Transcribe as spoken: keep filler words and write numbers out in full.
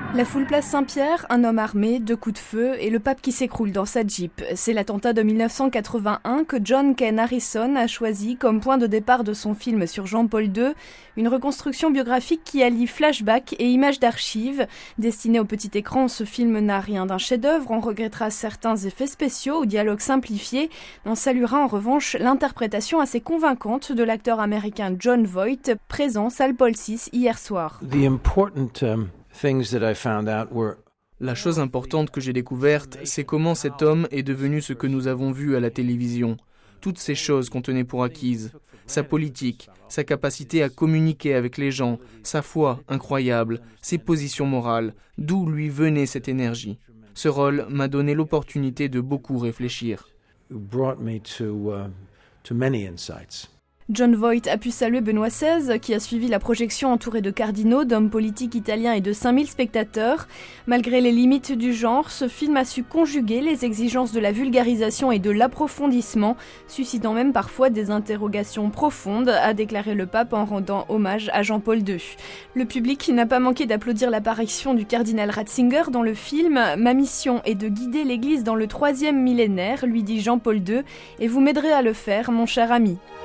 La foule place Saint-Pierre, un homme armé, deux coups de feu et le pape qui s'écroule dans sa Jeep. C'est l'attentat de mille neuf cent quatre-vingt-un que John Ken Harrison a choisi comme point de départ de son film sur Jean-Paul deux, une reconstruction biographique qui allie flashback et images d'archives. Destiné au petit écran, ce film n'a rien d'un chef-d'œuvre, on regrettera certains effets spéciaux ou dialogues simplifiés. On saluera en revanche l'interprétation assez convaincante de l'acteur américain Jon Voight, présent salle Paul six hier soir. The important, um... La chose importante que j'ai découverte, c'est comment cet homme est devenu ce que nous avons vu à la télévision. Toutes ces choses qu'on tenait pour acquises. Sa politique, sa capacité à communiquer avec les gens, sa foi incroyable, ses positions morales, d'où lui venait cette énergie. Ce rôle m'a donné l'opportunité de beaucoup réfléchir. Jon Voight a pu saluer Benoît seize, qui a suivi la projection entouré de cardinaux, d'hommes politiques italiens et de cinq mille spectateurs. Malgré les limites du genre, ce film a su conjuguer les exigences de la vulgarisation et de l'approfondissement, suscitant même parfois des interrogations profondes, a déclaré le pape en rendant hommage à Jean-Paul deux. Le public n'a pas manqué d'applaudir l'apparition du cardinal Ratzinger dans le film. « Ma mission est de guider l'Église dans le troisième millénaire », lui dit Jean-Paul deux, « et vous m'aiderez à le faire, mon cher ami ».